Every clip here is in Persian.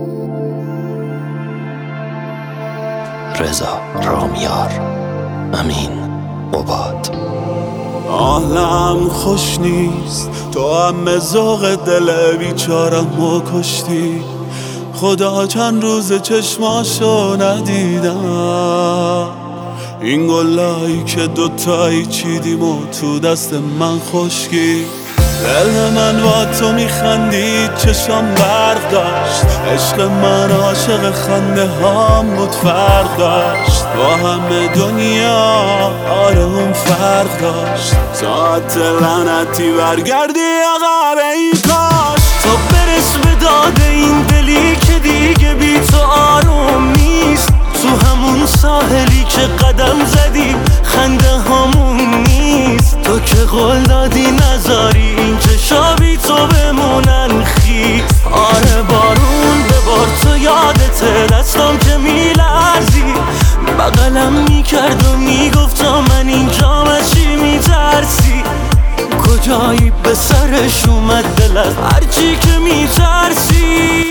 رضا رامیار، امین عباد. حالم خوش نیست، تو هم ذوق دل بیچارم و کشتی. خدا چند روز چشماشو ندیدم، این گلایی که دوتایی چیدیم و تو دست من خشکی. دل من با تو میخندید، چشم برق داشت، عشق من عاشق خنده هام بود، فرق داشت با همه دنیا. آره اون فرق داشت. ساعت لعنتی برگردی عقب ای کاش. تو برس به داد این دلی که دیگه بی تو آروم نیست. تو همون ساحلی که قدم زدی خنده همون نیست. تو که قول دادی نذاری این چشا بی تو بمونن خیس. آره بارون ببار تو یادته، دستم که میلرزی بغلم میکرد و میگفتا من اینجام از چی میترسی. کجایی به سرش اومد دل از هرچی که میترسی.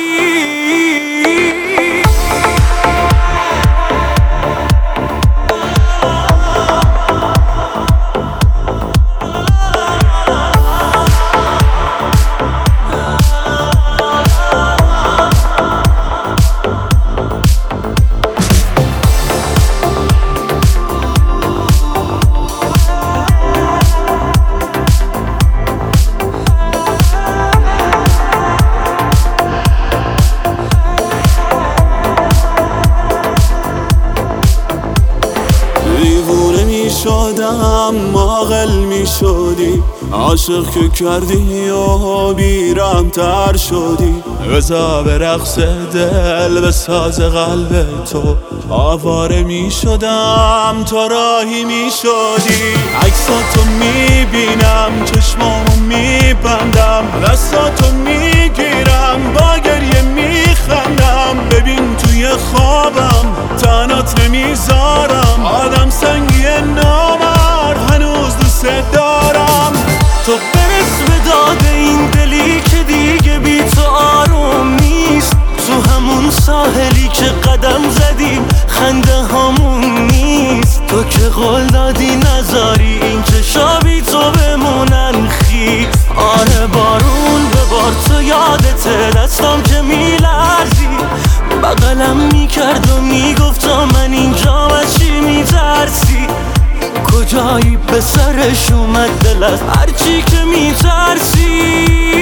شدم عاقل می شدی، عاشق که کردی و بیرم تر شدی. بزا به رقص دل به ساز قلب تو آواره می شدم، تا راهی می شدی. عکساتو می بینم، چشمامو می بندم، دستاتو می گیرم، با گریه می خندم. ببین توی خوابم تنات نمیذارم، آدم سنگی نامر هنوز دوست دارم. تو برس به داد این دلی که دیگه بی تو آروم نیست. تو همون ساحلی که قدم زدیم خنده همون نیست. تو که قول دادی نذاری این چشا بی تو بمونن خیس. آره بارون ببار تو یادته، دستم که میلرزی بغلم میکرد و میگفتا من اینجام از چی میترسی. کجایی به سرش اومد دل از هرچی که میترسی.